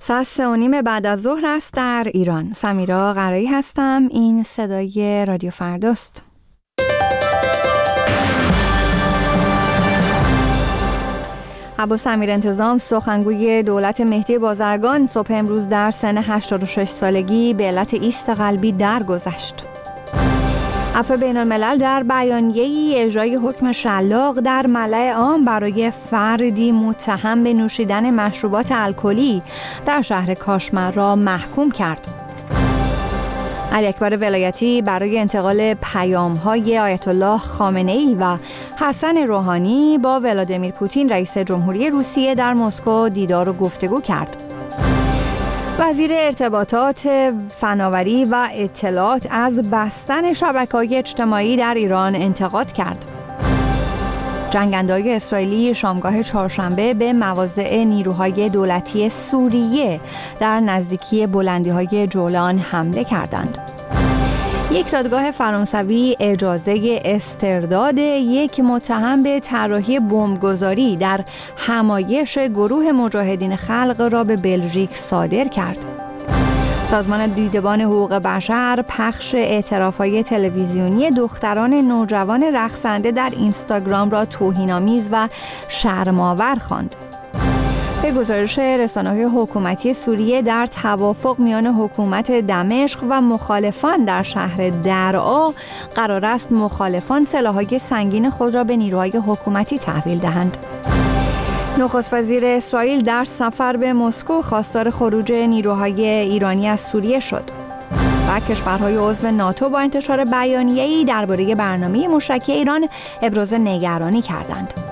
ساعت 3:30 بعد از ظهر است در ایران. سمیرا قرایی هستم. این صدای رادیو فرداست. عباس امیرانتظام سخنگوی دولت مهدی بازرگان صبح امروز در سن 86 سالگی به علت ایست قلبی درگذشت. عفو بین‌الملل در بیانیه‌ای اجرای حکم شلاق در ملأ عام برای فردی متهم به نوشیدن مشروبات الکلی در شهر کاشمر را محکوم کرد. علی اکبر ولایتی برای انتقال پیام‌های آیت الله خامنه‌ای و حسن روحانی با ولادیمیر پوتین رئیس جمهوری روسیه در مسکو دیدار و گفتگو کرد. وزیر ارتباطات، فناوری و اطلاعات از بستن شبکه‌های اجتماعی در ایران انتقاد کرد. جنگنده‌های اسرائیلی شامگاه چهارشنبه به مواضع نیروهای دولتی سوریه در نزدیکی بلندی‌های جولان حمله کردند. یک دادگاه فرانسوی اجازه استرداد یک متهم به طراحی بمبگذاری در همایش گروه مجاهدین خلق را به بلژیک صادر کرد. سازمان دیدبان حقوق بشر پخش اعتراف‌های تلویزیونی دختران نوجوان رقصنده در اینستاگرام را توهین‌آمیز و شرم‌آور خواند. به گزارش رسانه‌های حکومتی سوریه در توافق میان حکومت دمشق و مخالفان در شهر درعا قرار است مخالفان سلاح‌های سنگین خود را به نیروهای حکومتی تحویل دهند. نخست وزیر اسرائیل در سفر به مسکو خواستار خروج نیروهای ایرانی از سوریه شد و کشورهای عضو ناتو با انتشار بیانیه‌ای درباره برنامه موشکی ایران ابراز نگرانی کردند.